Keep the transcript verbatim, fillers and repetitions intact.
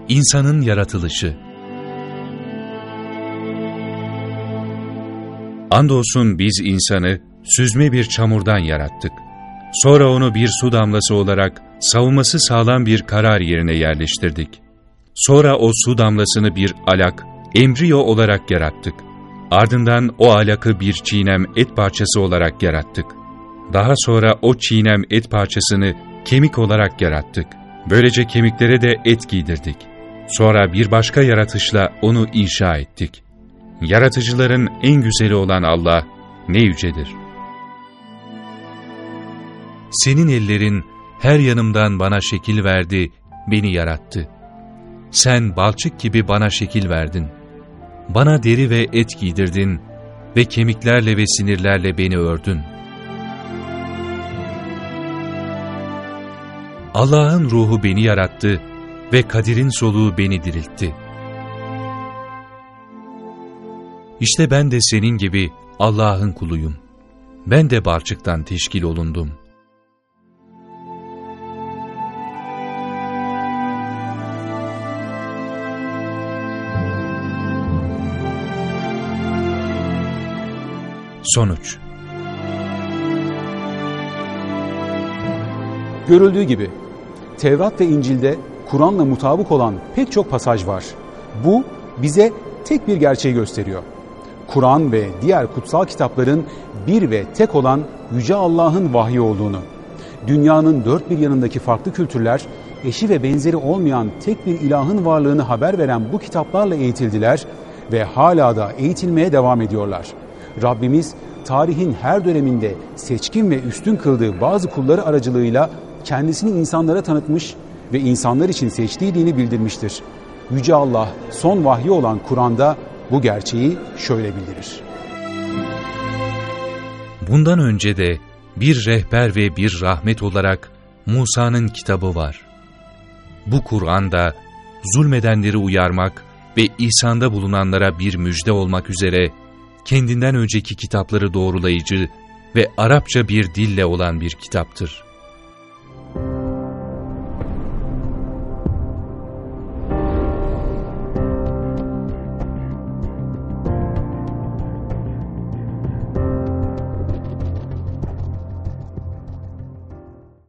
İnsanın yaratılışı. Andolsun biz insanı süzme bir çamurdan yarattık. Sonra onu bir su damlası olarak savunması sağlam bir karar yerine yerleştirdik. Sonra o su damlasını bir alak, embriyo olarak yarattık. Ardından o alakı bir çiğnem et parçası olarak yarattık. Daha sonra o çiğnem et parçasını kemik olarak yarattık. Böylece kemiklere de et giydirdik. Sonra bir başka yaratışla onu inşa ettik. Yaratıcıların en güzeli olan Allah ne yücedir. Senin ellerin her yanımdan bana şekil verdi, beni yarattı. Sen balçık gibi bana şekil verdin. Bana deri ve et giydirdin ve kemiklerle ve sinirlerle beni ördün. Allah'ın ruhu beni yarattı ve Kadir'in soluğu beni diriltti. İşte ben de senin gibi Allah'ın kuluyum. Ben de balçıktan teşkil olundum. Sonuç. Görüldüğü gibi Tevrat ve İncil'de Kur'an'la mutabık olan pek çok pasaj var. Bu bize tek bir gerçeği gösteriyor. Kur'an ve diğer kutsal kitapların bir ve tek olan Yüce Allah'ın vahyi olduğunu. Dünyanın dört bir yanındaki farklı kültürler, eşi ve benzeri olmayan tek bir ilahın varlığını haber veren bu kitaplarla eğitildiler ve hala da eğitilmeye devam ediyorlar. Rabbimiz tarihin her döneminde seçkin ve üstün kıldığı bazı kulları aracılığıyla kendisini insanlara tanıtmış ve insanlar için seçtiği dini bildirmiştir. Yüce Allah son vahyi olan Kur'an'da bu gerçeği şöyle bildirir. Bundan önce de bir rehber ve bir rahmet olarak Musa'nın kitabı var. Bu Kur'an'da zulmedenleri uyarmak ve ihsanda bulunanlara bir müjde olmak üzere kendinden önceki kitapları doğrulayıcı ve Arapça bir dille olan bir kitaptır.